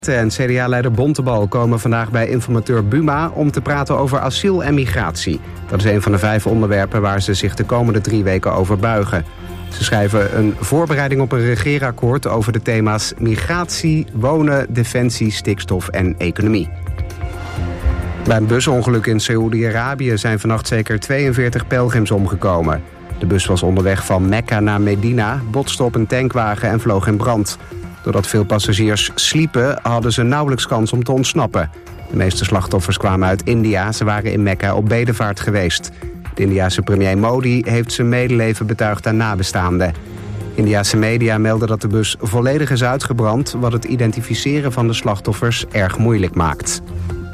En CDA-leider Bontebal komen vandaag bij informateur Buma om te praten over asiel en migratie. Dat is een van de 5 onderwerpen waar ze zich de komende 3 weken over buigen. Ze schrijven een voorbereiding op een regeerakkoord over de thema's migratie, wonen, defensie, stikstof en economie. Bij een busongeluk in Saoedi-Arabië zijn vannacht zeker 42 pelgrims omgekomen. De bus was onderweg van Mekka naar Medina, botste op een tankwagen en vloog in brand. Doordat veel passagiers sliepen, hadden ze nauwelijks kans om te ontsnappen. De meeste slachtoffers kwamen uit India. Ze waren in Mekka op bedevaart geweest. De Indiase premier Modi heeft zijn medeleven betuigd aan nabestaanden. Indiase media melden dat de bus volledig is uitgebrand, wat het identificeren van de slachtoffers erg moeilijk maakt.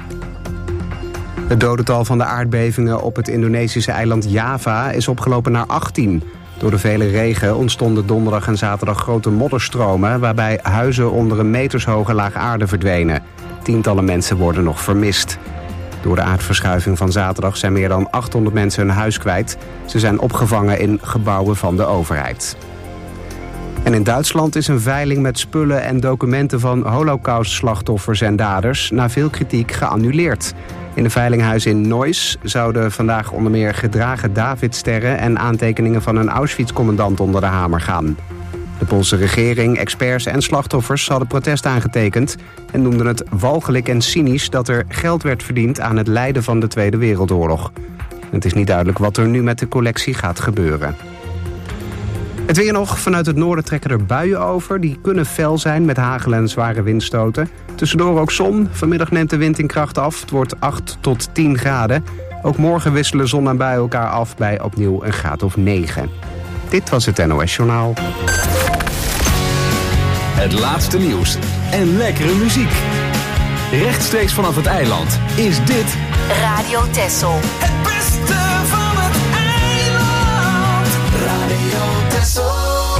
Het dodental van de aardbevingen op het Indonesische eiland Java is opgelopen naar 18. Door de vele regen ontstonden donderdag en zaterdag grote modderstromen, waarbij huizen onder een metershoge laag aarde verdwenen. Tientallen mensen worden nog vermist. Door de aardverschuiving van zaterdag zijn meer dan 800 mensen hun huis kwijt. Ze zijn opgevangen in gebouwen van de overheid. En in Duitsland is een veiling met spullen en documenten van Holocaust-slachtoffers en daders na veel kritiek geannuleerd. In een veilinghuis in Neuss zouden vandaag onder meer gedragen Davidsterren en aantekeningen van een Auschwitz-commandant onder de hamer gaan. De Poolse regering, experts en slachtoffers hadden protest aangetekend en noemden het walgelijk en cynisch dat er geld werd verdiend aan het lijden van de Tweede Wereldoorlog. Het is niet duidelijk wat er nu met de collectie gaat gebeuren. Het weer nog. Vanuit het noorden trekken er buien over. Die kunnen fel zijn met hagel en zware windstoten. Tussendoor ook zon. Vanmiddag neemt de wind in kracht af. Het wordt 8 tot 10 graden. Ook morgen wisselen zon en bui elkaar af bij opnieuw een graad of 9. Dit was het NOS Journaal. Het laatste nieuws en lekkere muziek. Rechtstreeks vanaf het eiland is dit Radio Texel. Het beste van het eiland. Radio Texel.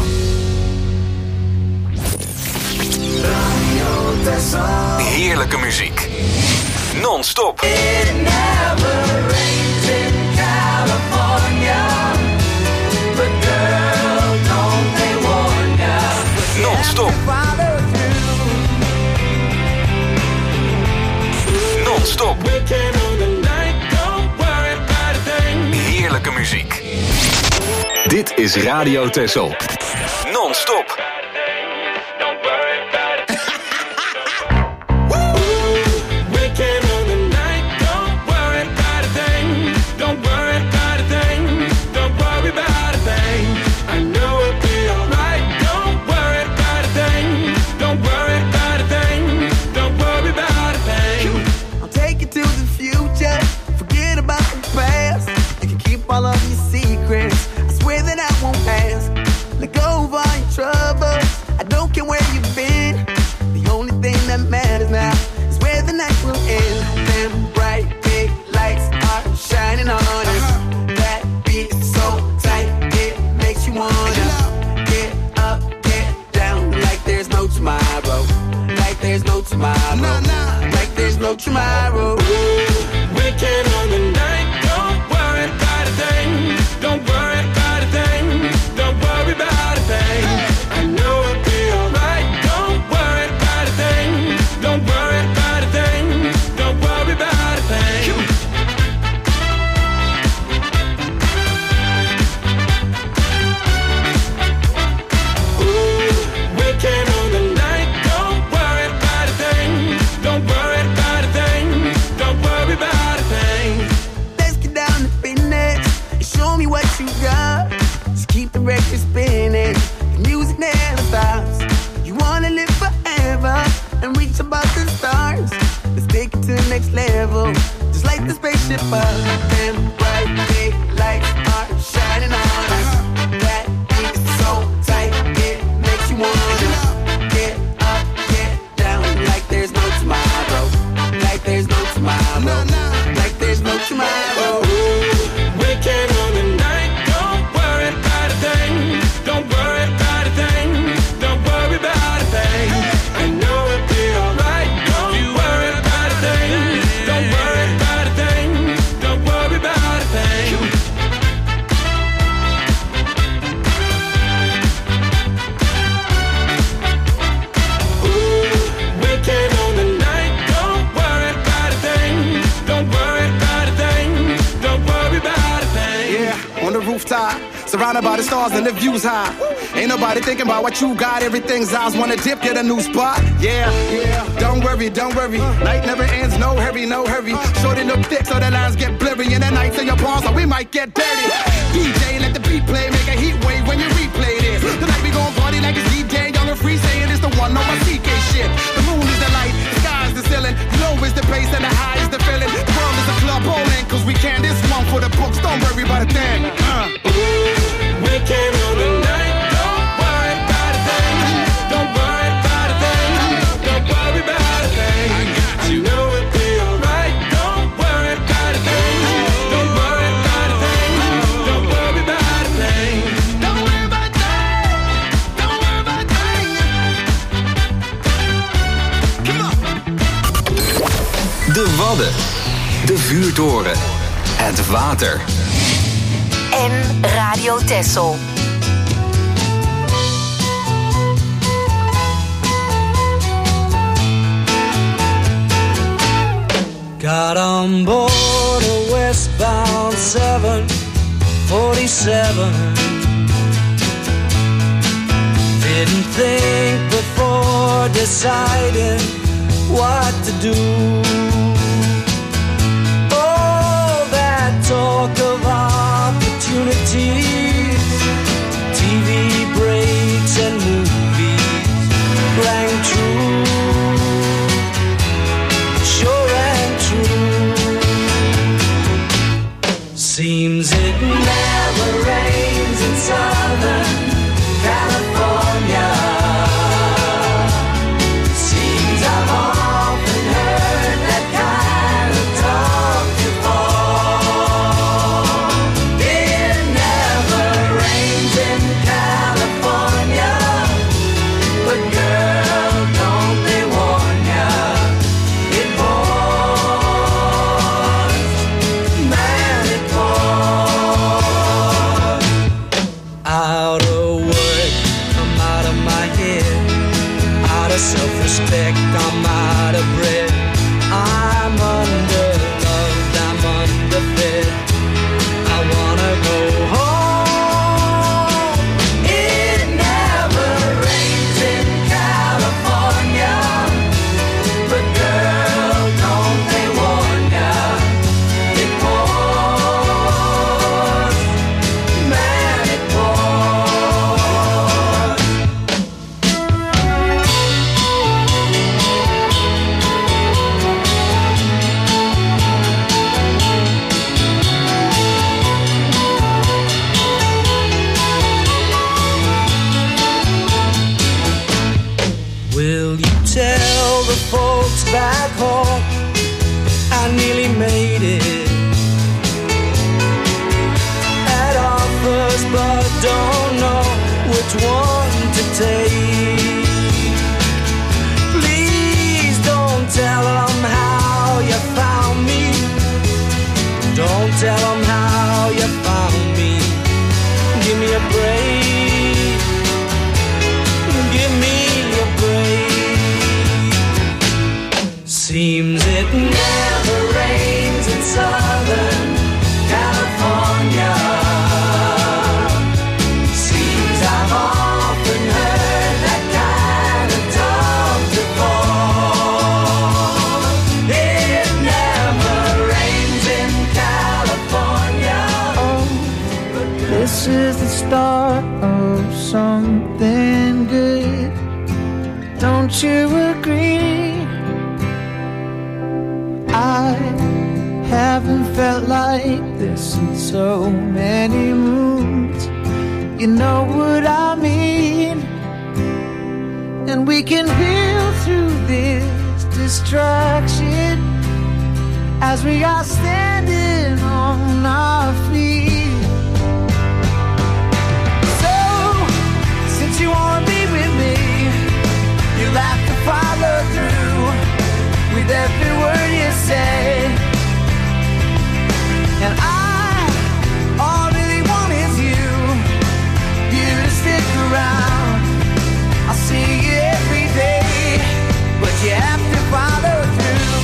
Radio Texel. heerlijke muziek. Non-stop. It never rains in California. But girl, don't they warn ya. Non-stop. Non-stop. Heerlijke muziek. Dit is Radio Texel. Non-stop. All of your secrets, I swear that I won't pass. Let go of all your troubles, I don't care where you've been. The only thing that matters now is where the night will end. Them bright big lights are shining on us. That beat is so tight, it makes you wanna get up, get down, like there's no tomorrow. Like there's no tomorrow. Like there's no tomorrow. Weekend on the night. Don't worry about a thing. Don't worry about a thing. I know it'll be alright. Don't worry about a thing. Don't worry about a thing. Don't worry about a thing. Ooh, weekend on the night. Don't worry about a thing. Don't worry about a thing. Don't worry about a thing. Let's get down to business. Show me what you got. Just keep the record spinning. The music never stops. You wanna live forever and reach above the stars. Let's take it to the next level. Just like the spaceship up. Them bright big lights are shining on us. That beat is so tight, it makes you wanna get up, get down, like there's no tomorrow. Like there's no tomorrow. Like there's no tomorrow. Weekend on the night, don't worry about a thing. Don't worry about a thing. Don't worry about a thing. I know it'll be alright. Don't worry about a thing. Don't worry about a thing. Don't worry about rooftop, surrounded by the stars and the views high. Ain't nobody thinking about what you got. Everything's ours. Wanna dip, get a new spot. Yeah, yeah. Don't worry, don't worry. Night never ends. No hurry, no hurry. Shorty look thick so the lines get blurry. And the nights in your palms, so we might get dirty. DJ, let the beat play. Make a heat wave when you replay this. Tonight we gon' party like it's DJ. Young and free, saying it's the one on my CK shit. The moon is the light, the sky is the ceiling. Low is the bass and the high is the feeling. The world is a club bowling, cause we can. This one for the books. Don't worry about a thing. We came on the night. Don't worry about a thing. Don't worry about a thing. Don't worry about a thing. You know it'll be alright. Don't worry about a thing. Don't worry about a thing. Don't worry about a thing. Don't worry about a thing. Don't worry about a thing. Come on. De Wadden. De vuurtoren. Het water. En Radio Texel. Got on board a westbound 747. Didn't think before deciding what to do. Oh, that talk of opportunities, TV breaks and movies rang true. Sure and true. Seems it never rains in Southern California. Seems I've often heard that kind of talk before. It never rains in California, but girl, don't they warn ya? It pours, man, it pours. Out of work, I'm out of my head. Out of self-respect, I'm out of bread. I'm underloved, I'm underfed. I wanna go home. It never rains in California, but girl, don't they warn ya? It pours, man, it pours. Will you tell the folks back home I nearly made it? Had offers but don't know which one to take. Please don't tell them how you found me. Don't tell them how you found me. Give me a break. Give me a break. Seems it never rains in Southern California. Seems I've often heard that kind of talk before. It never rains in California. This is the start of something good. Don't you agree? I haven't felt like this in so many moons. You know what I mean? And we can build through this distraction as we are standing on our feet. So, since you wanna be with me, you'll have to follow through with every word you say. And all I really want is you to stick around. I'll see you every day, but you have to follow through.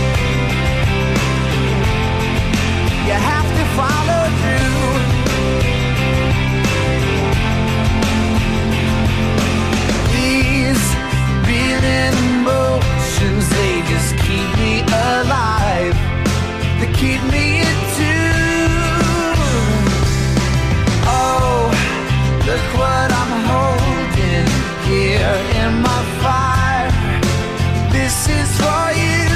You have to follow through. This is for you.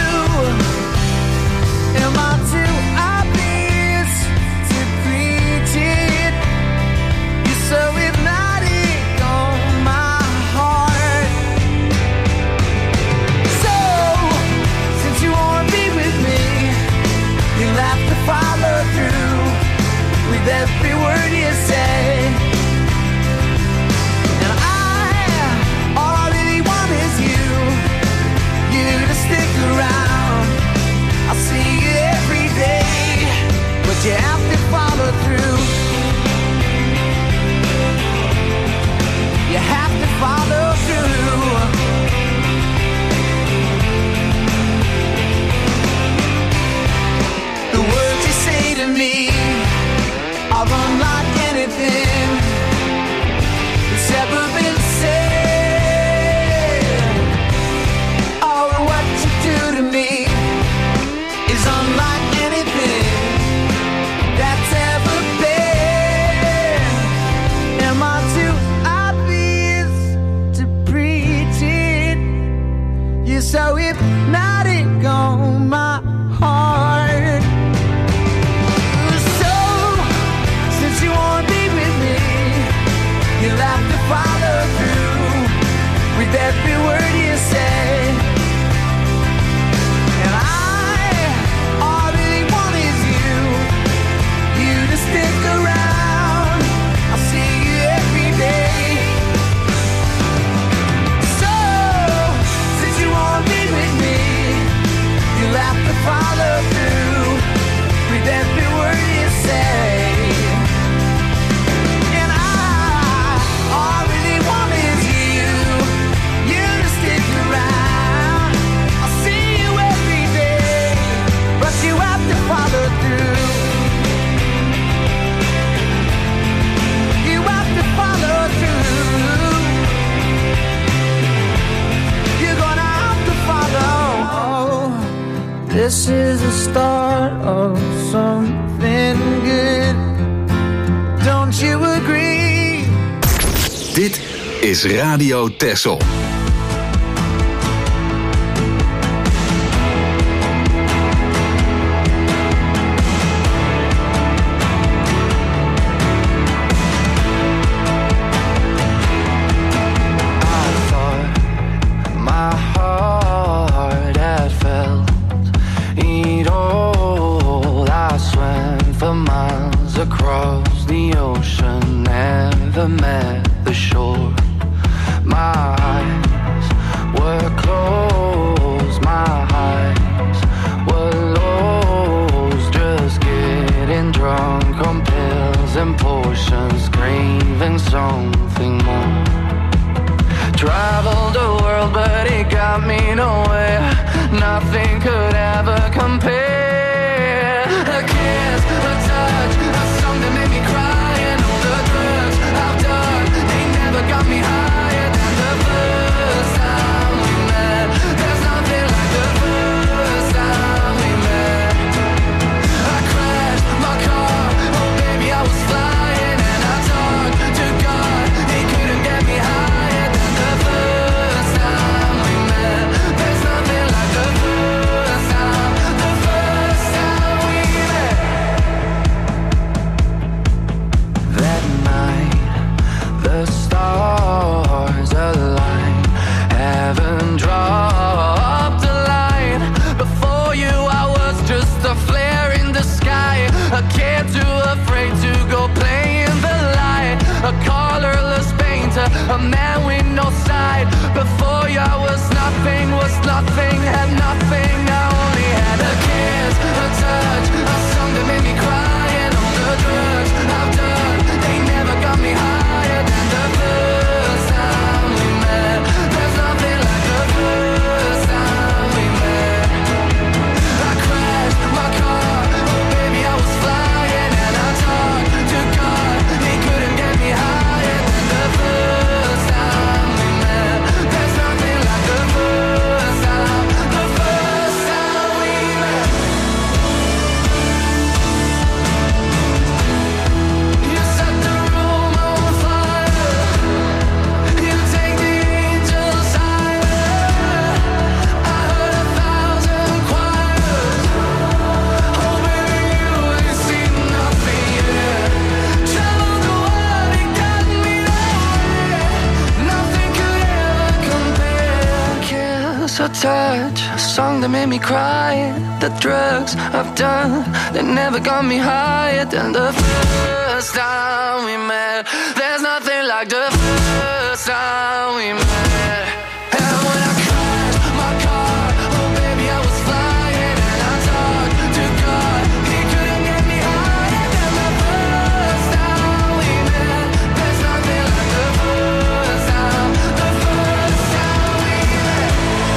Am I too obvious to preach it? You're so hypnotic on my heart. So, since you wanna be with me, you'll have to follow through with every word you say. And all I really want is you to stick around. I'll see you every day, but you have to follow through. You have to follow through. The words you say to me are unlike anything that's ever been said. Oh, and what you do to me is unlike anything that's ever been. Am I too obvious to preach it? You're so hypnotic on my heart. So, since you wanna be with me, you'll have to follow through with every word you say. And all I really want is you to stick around. I'll see you every day. So, since you wanna be with me, you'll have to follow through with every word you say. And all I really want is you to stick around. I'll see you every day, but you have to follow through. You have to follow through. You're gonna have to follow. This is the start of something good. Don't you agree? Dit is Radio Texel. My heart had felt it all. I swam for miles across the ocean, never met the shore. My eyes were closed, my eyes were lost, just getting drunk on pills and potions, craving something more. Traveled the world, but it got me nowhere. Nothing could ever compare. A kiss, a touch, a song that made me cry, and all the drugs I've done, they never got me higher than the first time we met. There's nothing like the first time we met. I crashed my car, oh baby I was flying, and I talked to God, he couldn't get me higher than the first time we met. There's nothing like the first time we met. That night, the stars aligned, heaven dropped a line. Before you I was just a flare in the sky, a kid too afraid to go play in the light, a colorless painter, a man with no side. Before you I was nothing, had nothing. I only had a kiss, a touch, a song that made me cry, and all the drugs I've done, they never got me higher than the first time we met. There's nothing like the first time we met. I crashed my car, oh baby I was flying, and I talked to God, he couldn't get me higher than the first time we met. There's nothing like the first time a song that made me cry. The drugs I've done, they never got me higher than the first time we met. There's nothing like the first time we met. And when I crashed my car, oh baby I was flying, and I talked to God, he couldn't get me higher than the first time we met. There's nothing like the first time we met. The first time we met.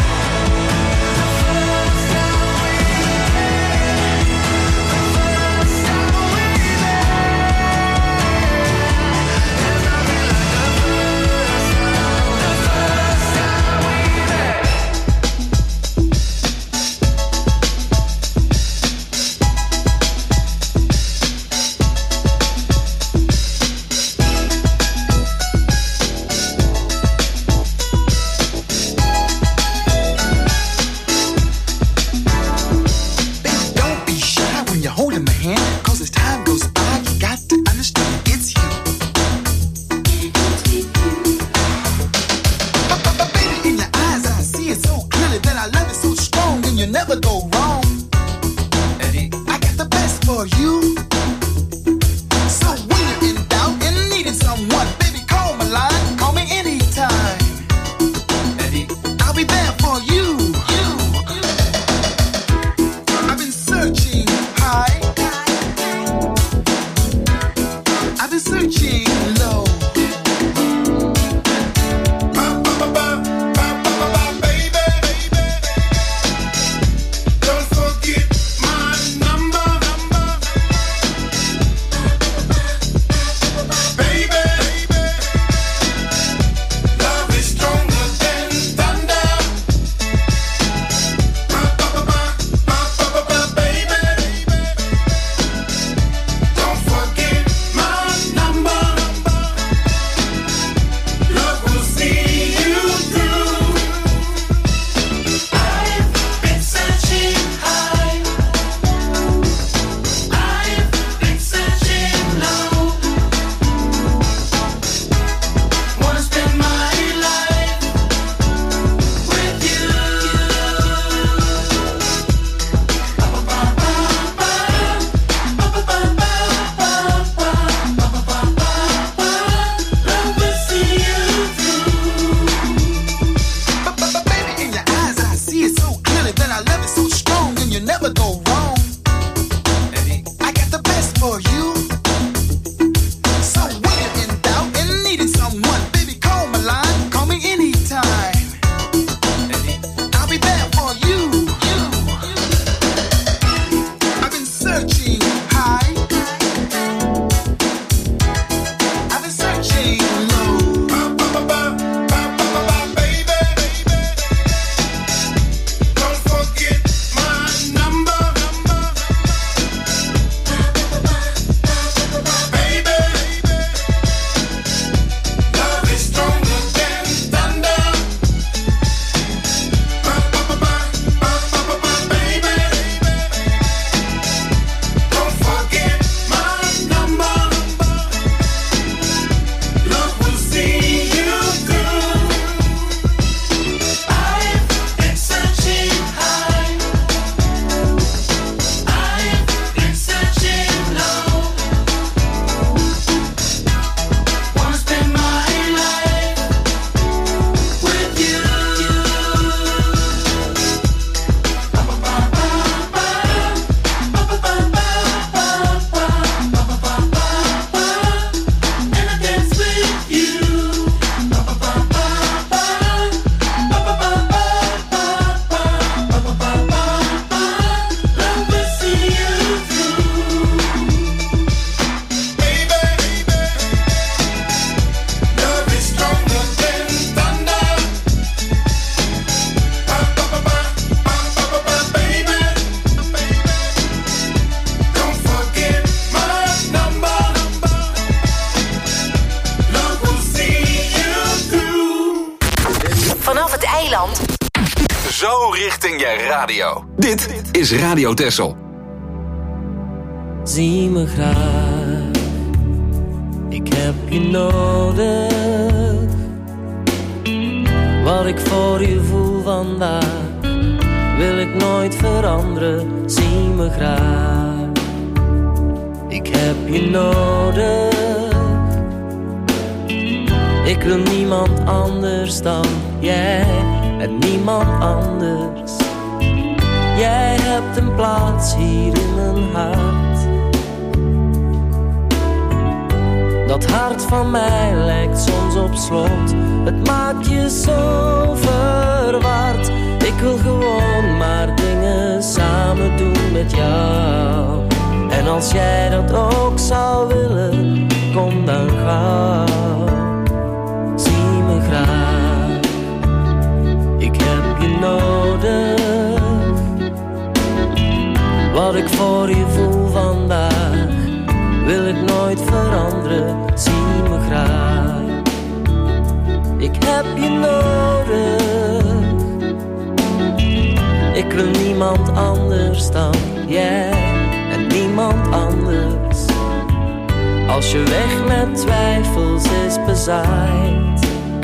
eiland. Zo richting je radio. Dit is Radio Texel. Zie me graag, ik heb je nodig. Wat ik voor je voel vandaag, wil ik nooit veranderen, zie me graag. Ik heb je nodig. Ik wil niemand anders dan jij en niemand anders. Jij hebt een plaats hier in mijn hart. Dat hart van mij lijkt soms op slot. Het maakt je zo verward. Ik wil gewoon maar dingen samen doen met jou. En als jij dat ook zou willen, kom dan gauw. Zie me graag. Ik heb je nodig. Wat ik voor je voel vandaag, wil ik nooit veranderen, zie me graag. Ik heb je nodig. Ik wil niemand anders dan jij en niemand anders. Als je weg met twijfels is bezaaid,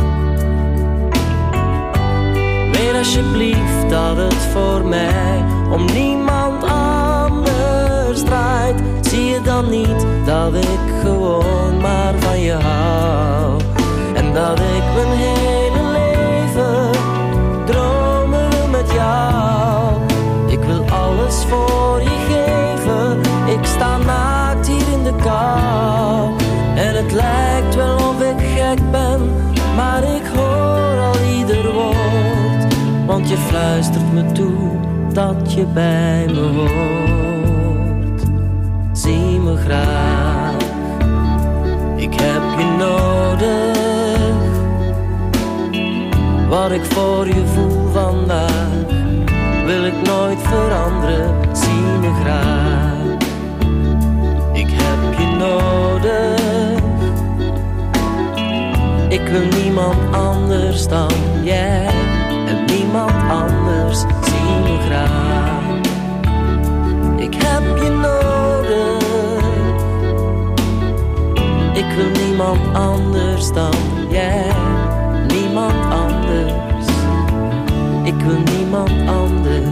weet alsjeblieft dat het voor mij om niemand anders draait. Zie je dan niet dat ik gewoon maar van je hou? En dat ik mijn hele leven dromen wil met jou. Ik wil alles voor je geven. Ik sta naakt hier in de kou. En het lijkt wel of ik gek ben, maar ik hoor al ieder woord. Want je fluistert me toe dat je bij me hoort. Zie me graag. Ik heb je nodig. Wat ik voor je voel vandaag, wil ik nooit veranderen, zie me graag. Ik heb je nodig. Ik wil niemand anders dan jij en niemand anders, zie me graag. Ik heb je nodig. Ik wil niemand anders dan jij, niemand anders. Ik wil niemand anders.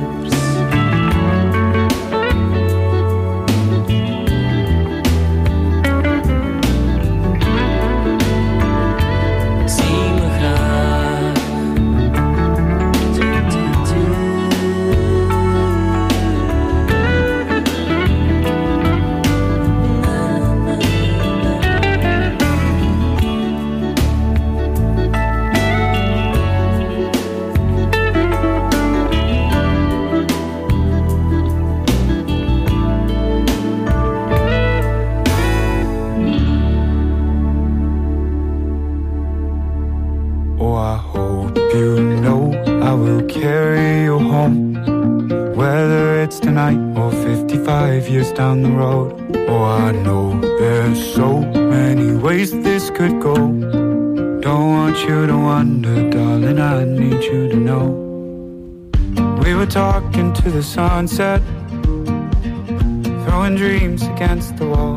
Years down the road. Oh, I know there's so many ways this could go. Don't want you to wonder, darling, I need you to know. We were talking to the sunset, throwing dreams against the wall.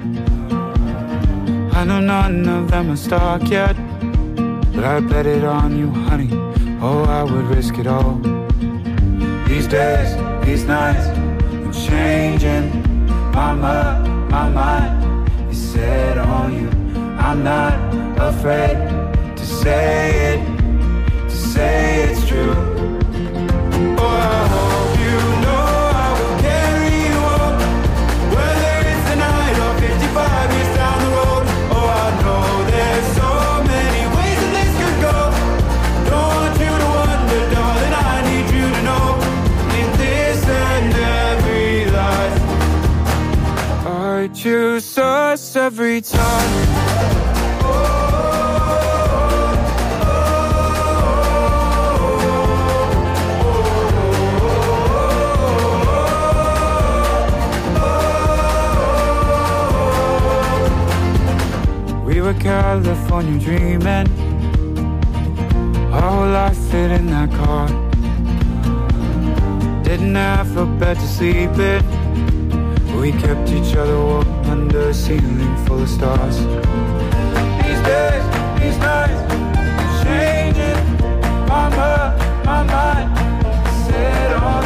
I know none of them are stuck yet, but I bet it on you, honey. Oh, I would risk it all. These days, these nights, changing my mind is set on you. I'm not afraid to say it's true. Oh, I hope you know I will carry you on, whether it's tonight or 55 years down the road. Oh, I know there's so many ways that this could go. Don't want you to wonder, darling, I need you to know. In this and every life, I choose us every time. We were California dreaming, our whole life fit in that car. Didn't have a bed to sleep in, we kept each other warm under a ceiling full of stars. These days, these nights, changing my mind set on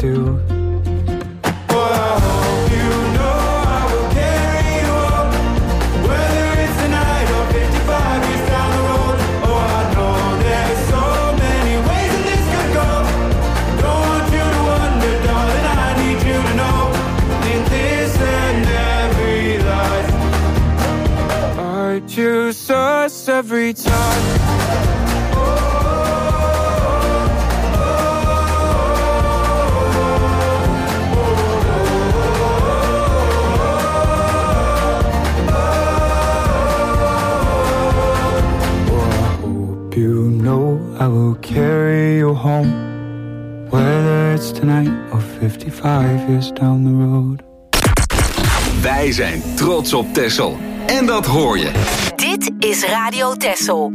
do. Boy, I hope you know I will carry you home, whether it's tonight or 55 years down the road. Oh, I know there's so many ways that this could go. Don't want you to wonder, darling, I need you to know, in this and every life, I choose us every time. You know I will carry you home, whether it's tonight or 55 years down the road. Wij zijn trots op Texel. En dat hoor je. Dit is Radio Texel.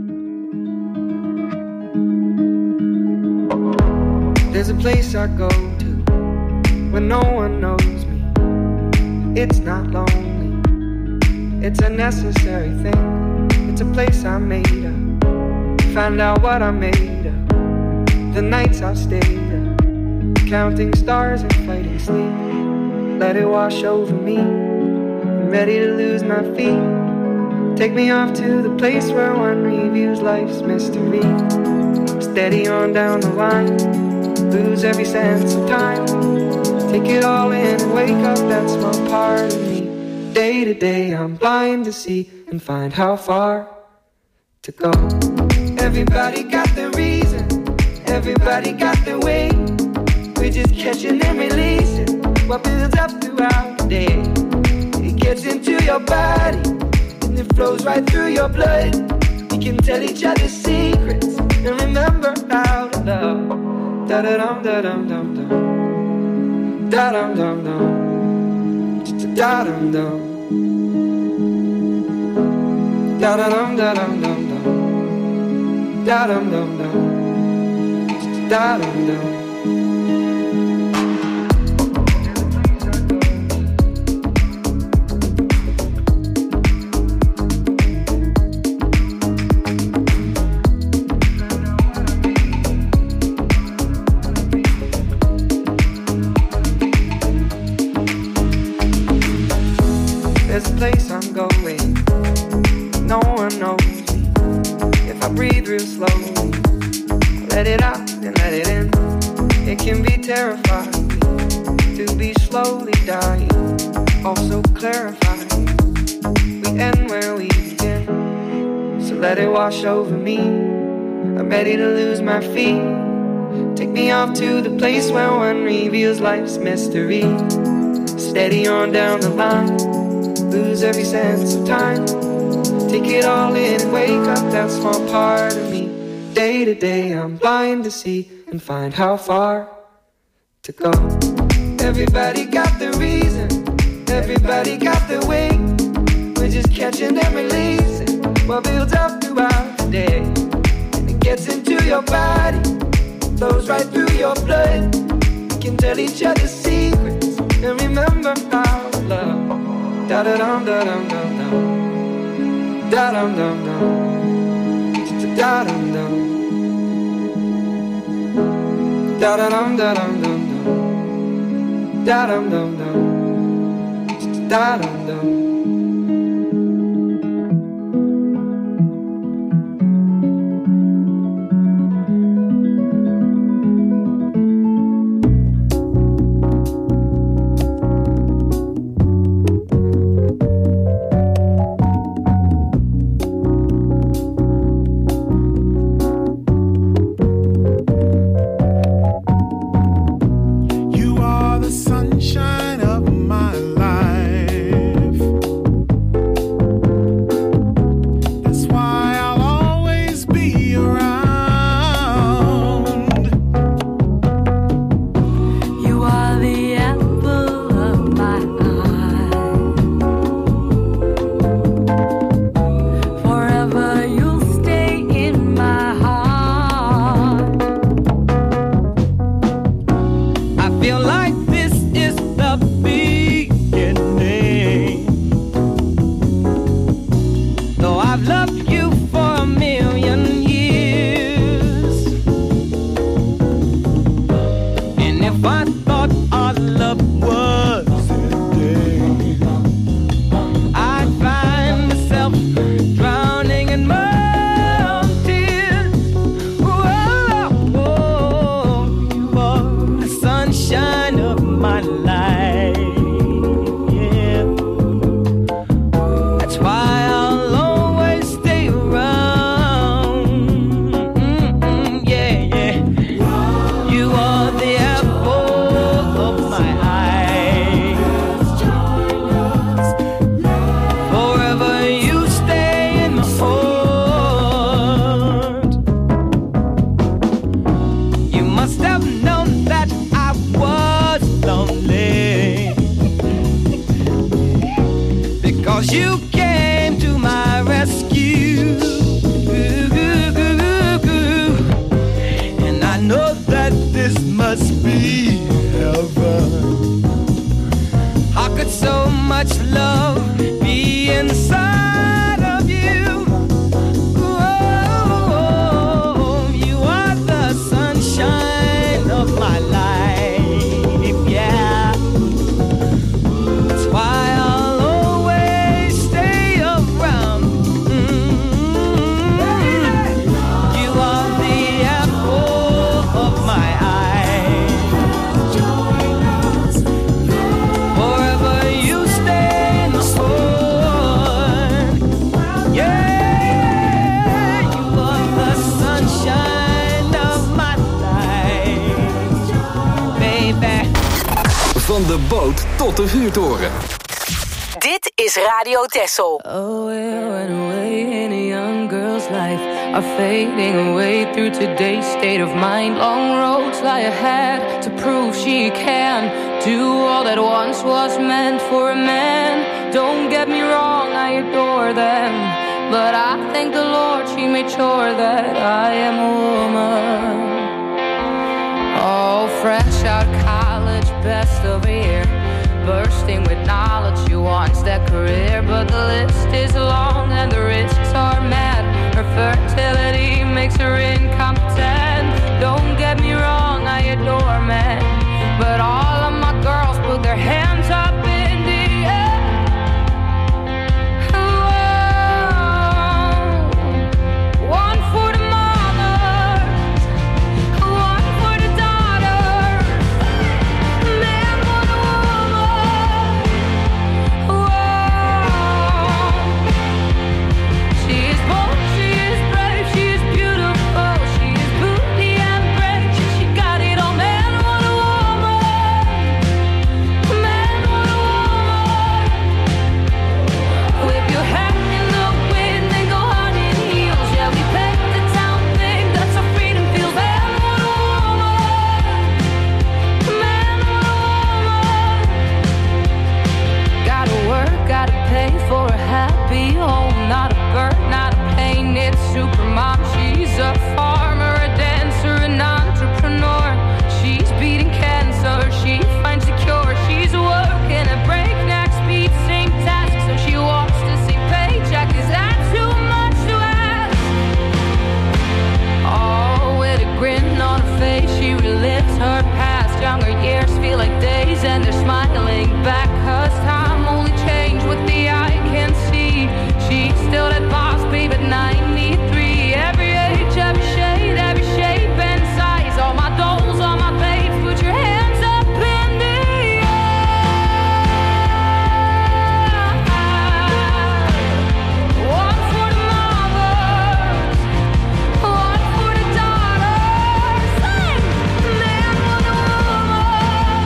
There's a place I go to when no one knows me. It's not lonely, it's a necessary thing. It's a place I made up. Find out what I'm made of. The nights I've stayed up, counting stars and fighting sleep. Let it wash over me. I'm ready to lose my feet. Take me off to the place where one reviews life's mystery. Steady on down the line, lose every sense of time. Take it all in and wake up that small part of me. Day to day I'm blind to see and find how far to go. Everybody got their reason, everybody got their way. We're just catching and releasing what builds up throughout the day. It gets into your body and it flows right through your blood. We can tell each other secrets and remember how to love. Da da dum da dum dum dum, da dum dum dum, da dum dum, da da dum da dum dum dum. Da dum dum dum, da dum dum. There's a place I'm going, no one knows. I breathe real slowly, let it out and let it in. It can be terrifying to be slowly dying, also clarifying. We end where we begin, so let it wash over me. I'm ready to lose my feet. Take me off to the place where one reveals life's mystery. Steady on down the line, lose every sense of time. Take it all in and wake up that small part of me. Day to day I'm blind to see and find how far to go. Everybody got their reason, everybody got their way. We're just catching and releasing what builds up throughout the day. And it gets into your body, flows right through your blood. We can tell each other secrets and remember how to love. Da da dum da dum dum dum. Da dum dum dum, da dum dum, da da dum da dum dum dum, da dum dum dum, da dum dum. Sunshine of my life. be heaven. How could so much love be inside of you? Oh, you are the sunshine of my life, yeah. That's why I'll always stay around. You are the apple of my eye. Forever you stay in the sun. Yeah, you are the sunshine of my life, baby. Van de boot tot de vuurtoren. Dit is Radio Texel. Oh, where went away in a young girl's life are fading away through today's state of mind. Long roads lie ahead to prove she can do all that once was meant for a man. Don't get me wrong, I adore them, but I thank the Lord she made sure that I am a woman. Oh, fresh out college, best of a year, bursting with knowledge, she wants that career, but the list is long and the risks are mad. Her fertility makes her incompetent. Don't get me wrong, I adore men, but all of my girls put their hands up in the air. One for the mother, one for the daughter. Man, what a woman. Whoa. She is bold, she is brave, she is beautiful, she is booty and brave. She got it all. Man, what a woman. Man, what a woman. Whip your hat in the wind and go hard in heels. Yeah, we paint the town thing, that's how freedom feels. Man, what a woman. Man, what a woman. Gotta work, gotta pay for a happy home. Not a bird, not a plane, it's supermom. She's a farmer, a dancer, an entrepreneur. She's beating cancer, she finds a cure. She's working at breakneck speed, same task, so she walks the same paycheck. Is that too much to ask? Oh, with a grin on her face, she relives her past. Younger years feel like days and they're smiling back, 'cause time only changed what the eye can see. She's still that boss babe at 93. Every age, every shade, every shape and size. All my dolls, all my babes, put your hands up in the air. One for the mothers, one for the daughters. Sing! Man, what a woman.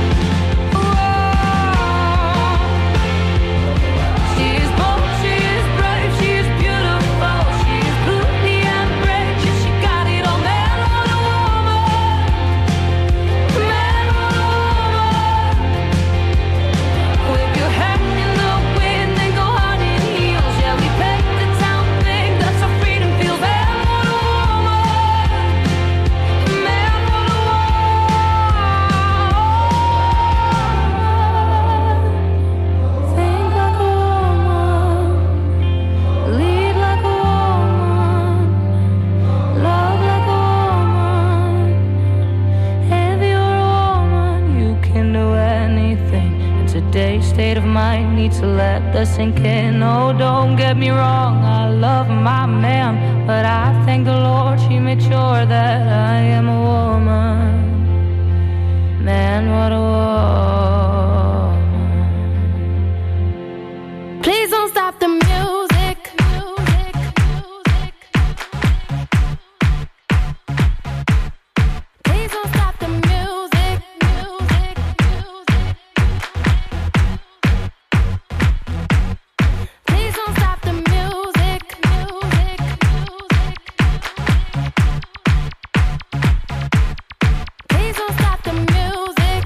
Whoa. She is bold, she is brave, she is beautiful, she is booty and brave. She got it all. Man, what a woman. Man, what a woman. Whip your hat in the wind and go hard in heels. Yeah, we paint the town thing, that's how freedom feels. Man, what a woman. Man, what a woman. Think like a woman, lead like a woman, love like a woman. If you're a woman, you can do anything. And today's state of mind needs to let that sink in. Oh, don't get me wrong, I love my man, but I thank the Lord she made sure that I am a woman. Man, what a woman. Please don't stop the music. Please don't stop the music. Please don't stop the music. Please don't stop the music.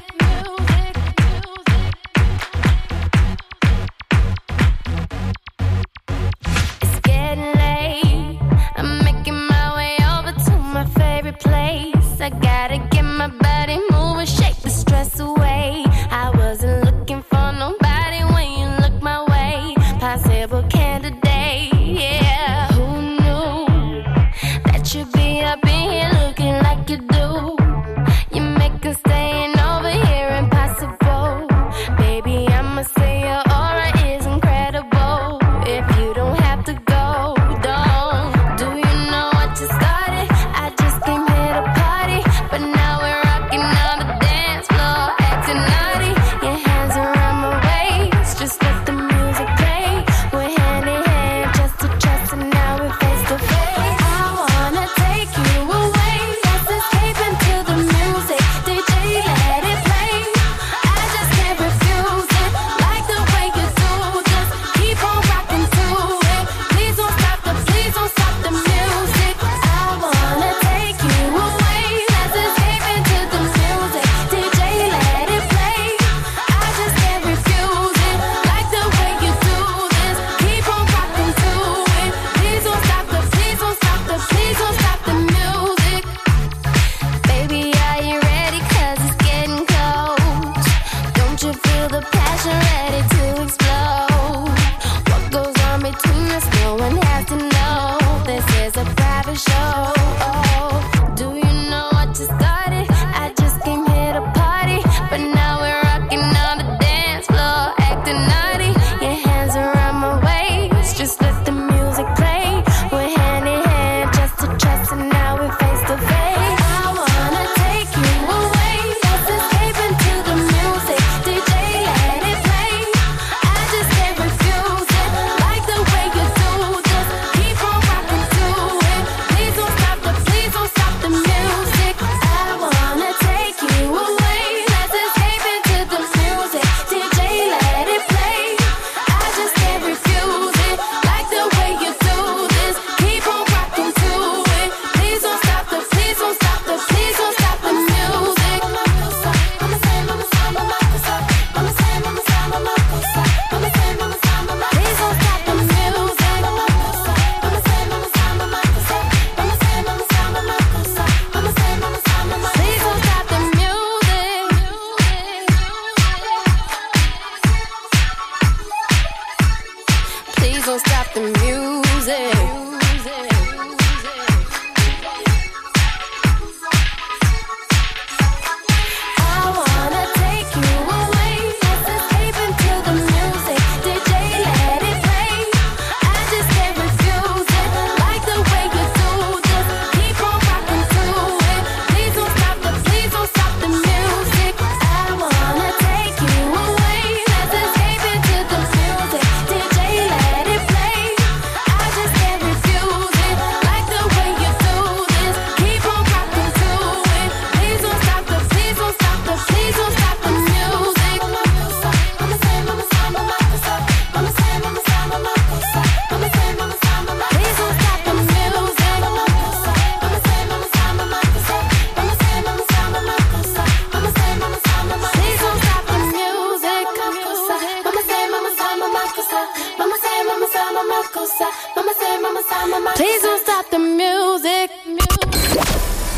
It's getting late. I'm making my way over to my favorite place. I gotta get my body moving.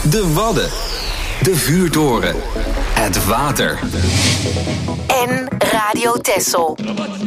De Wadden. De vuurtoren. Het water. En Radio Texel.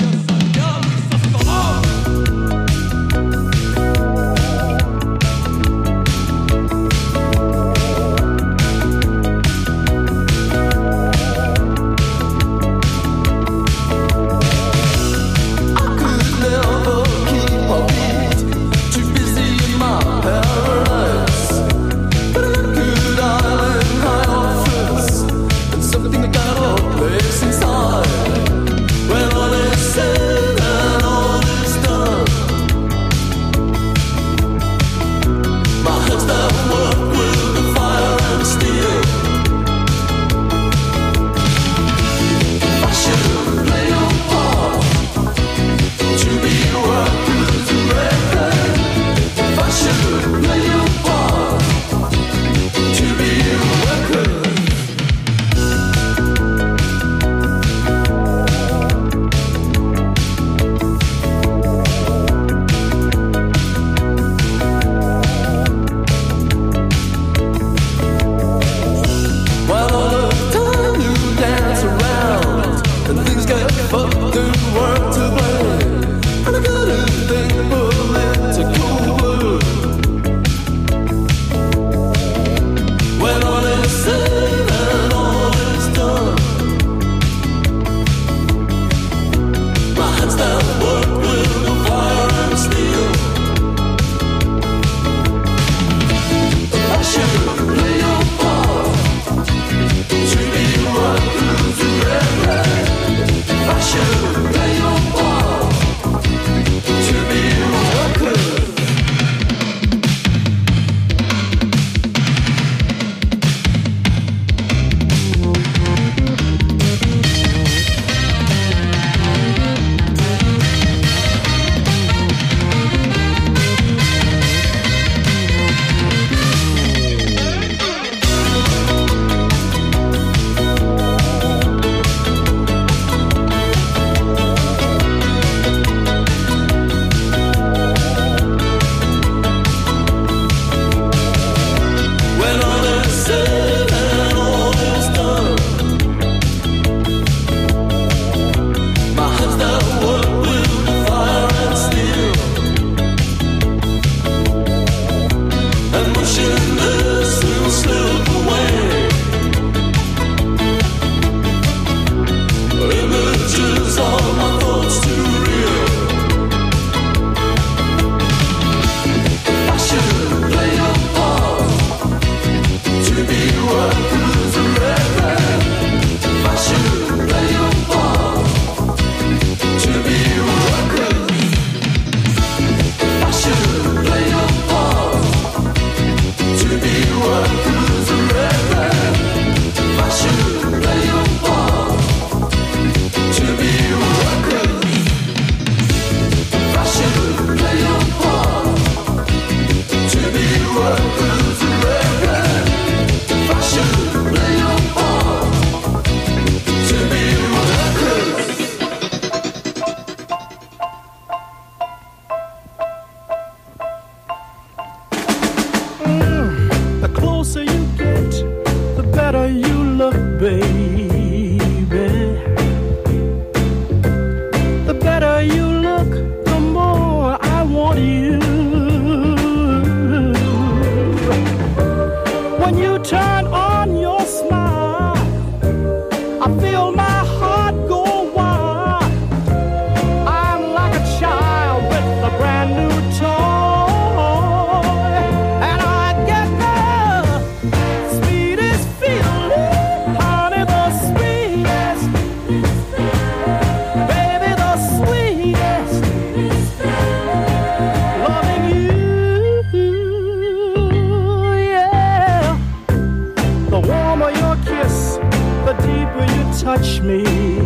touch me,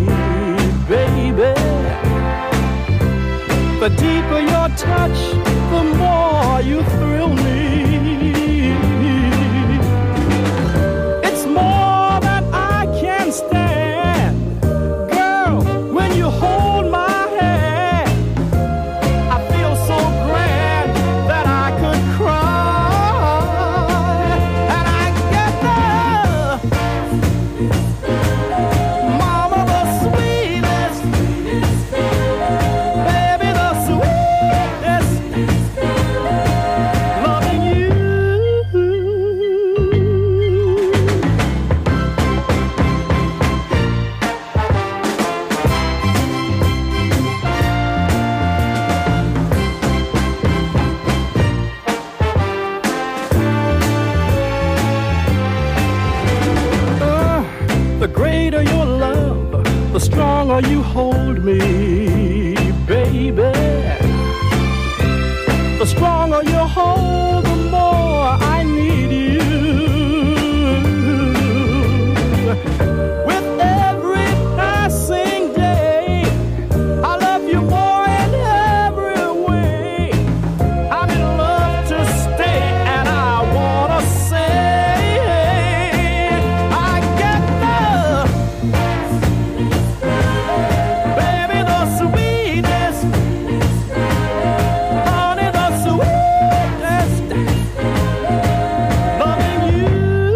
baby. The deeper your touch, the more you thrill me. It's more than I can stand. Girl, when you hold my hand, I feel so grand that I could cry. And I longer you hold me, baby, the stronger you hold, the more I need you. With every passing day, I love you more in every way. I'm in love to stay, and I wanna say I get love, baby, the sweetest, honey, the sweetest, loving you.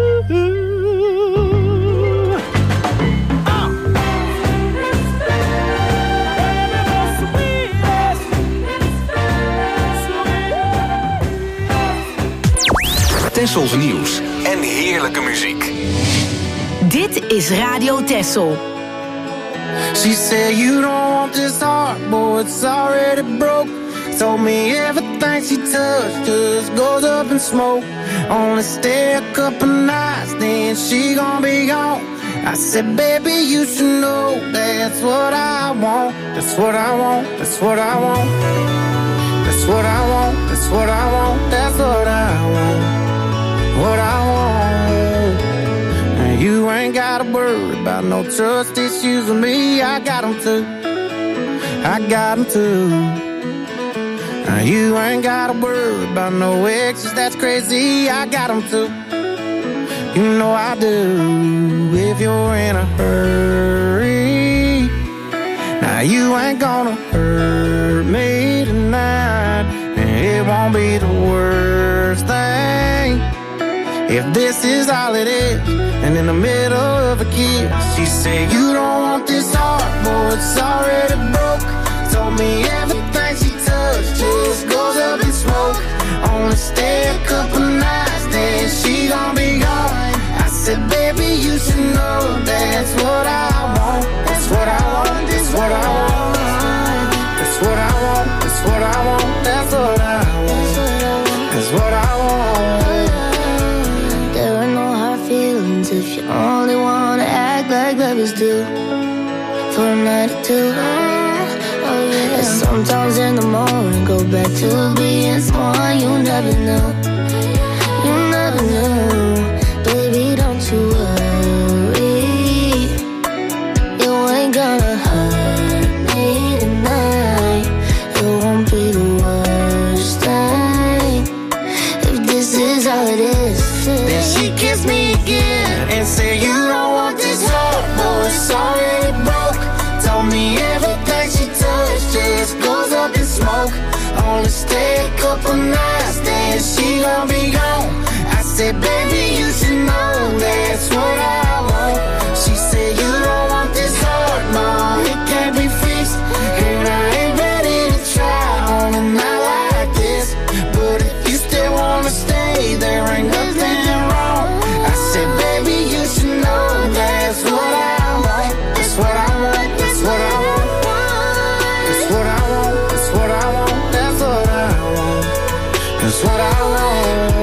Tessels nieuws en heerlijke muziek. Dit is Radio Tessel. She said you don't want this heart, boy, it's already broke. Told me everything she touched just goes up in smoke. Only stay a couple nights, then she gon' be gone. I said, baby, you should know that's what I want. That's what I want, that's what I want. That's what I want, that's what I want. That's what I want, what I want. And you ain't gotta worry about no trust issues with me. I got them too, I got them too. Now you ain't gotta worry about no exes, that's crazy. I got them too, you know I do. If you're in a hurry, now you ain't gonna hurt me tonight. And it won't be the worst thing if this is all it is. And in the middle of a kiss, she said, you don't want this heart, boy, it's already broke. Told me everything she touched just goes up in smoke. Only stay a couple nights, then she gon' be gone. I said, baby, you should know that's what I want. That's what I want, that's what I want. That's what I want, that's what I want. That's what I want, that's what I want. There are no hard feelings if you only wanna act like lovers do. For a night or two, oh yeah. And sometimes in the morning go back to being someone you never knew. You never knew. Baby, don't you worry, you ain't gonna hurt me tonight. It won't be the worst thing if this is all it is. Then she kissed me again and said, you don't want this heart, boy, it's already broke. Told me everything she touched just goes up in smoke. Only stay a couple nights, then she gon' be gone. I said, baby, you should know that's what I want. She said, you don't want this heart, no, it can't be fixed. And I ain't ready to try on a night like this. But if you still wanna stay, there ain't nothing wrong. I said, baby, you should know that's what I want. That's what I want, that's what I want. That's what I want, that's what I want. That's what I want, that's what I want.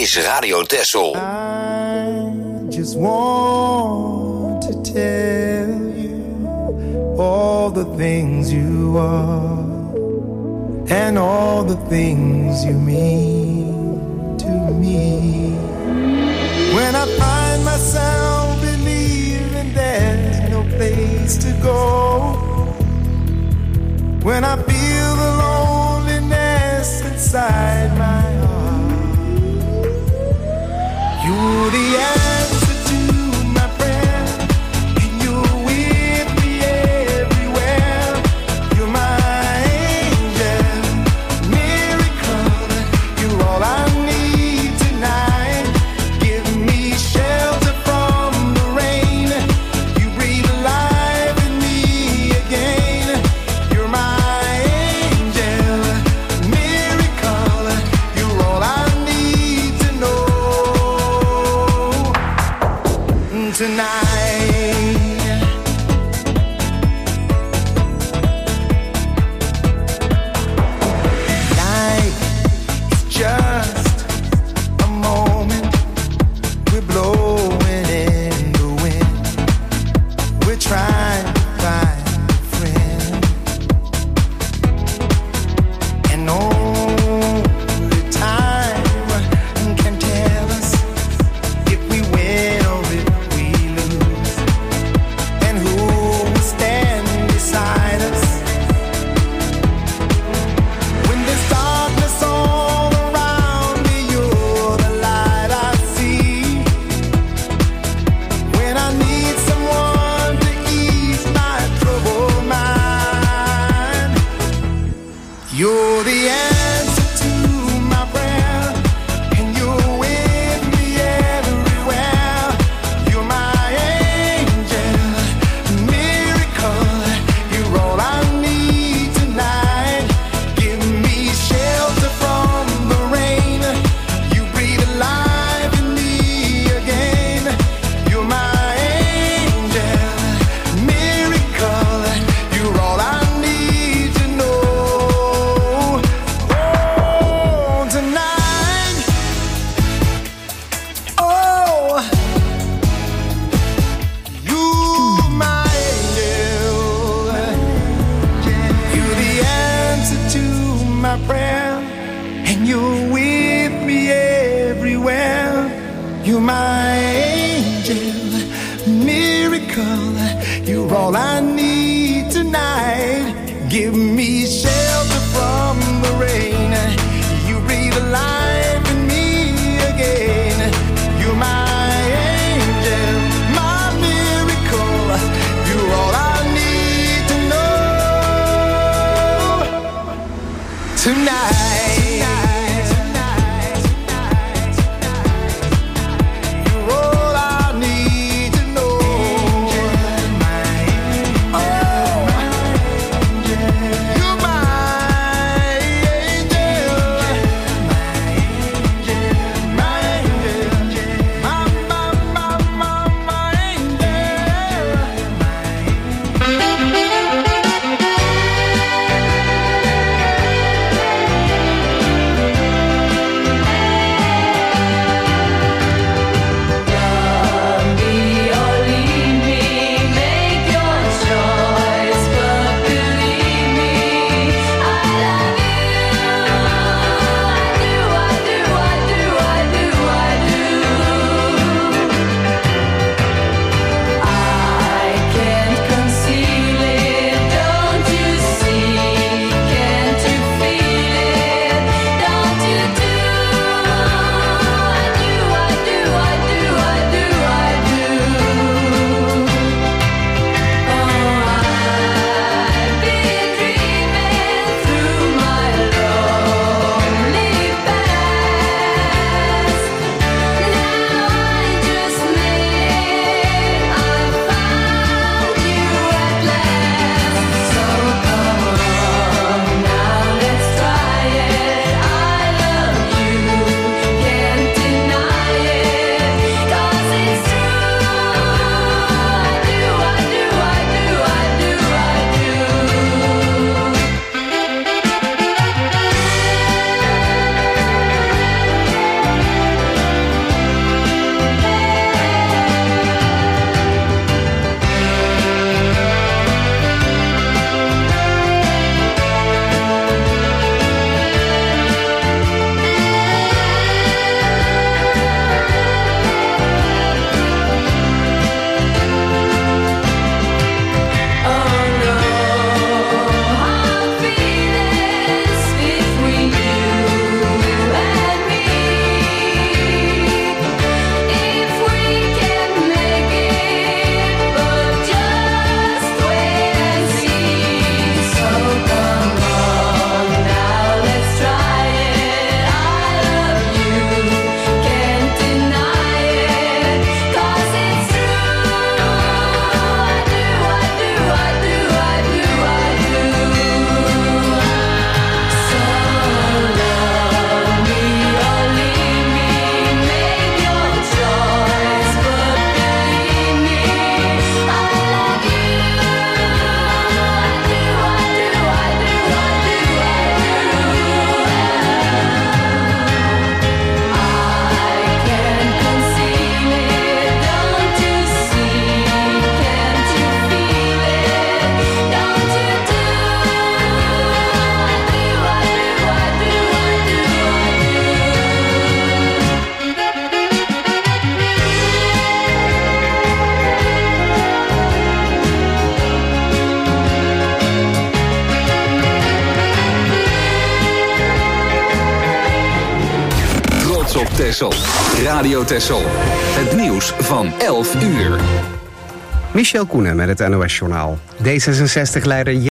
is Radio Texel. I just want to tell you all the things you are and all the things you mean to me. When I find myself believing there's no place to go, when I feel the loneliness inside my heart, you're the answer to my prayer, and you're with me everywhere. You're my angel, miracle, you're all I need tonight. Give me shelter from the rain, you breathe life in me again. You're my angel, miracle, you're all I need to know tonight. Life is just a moment. We're blowing in the wind. We're trying to find a friend, and only time can tell us if we win or if we lose, and who will stand beside us when there's darkness all around me. You're the light I see when I need someone to ease my troubled mind. You're the answer to my prayer, and you're with me everywhere. You're my angel, miracle, you're all I need tonight. Give me shelter from the rain, you breathe life in me again. You're my angel, miracle, you're all I need to know. Oh, tonight, oh, you're my angel. You're the answer to my prayer, and you're with me everywhere. You're my angel, miracle, you're all I need tonight. Give me shelter from the rain, you breathe life in me again. You're my angel, my miracle, you're all I need to know tonight. You're all I need to know. You're my angel, my angel. Texel. Radio Texel. Het nieuws van 11 uur. Michel Koenen met het NOS-journaal. D66-leider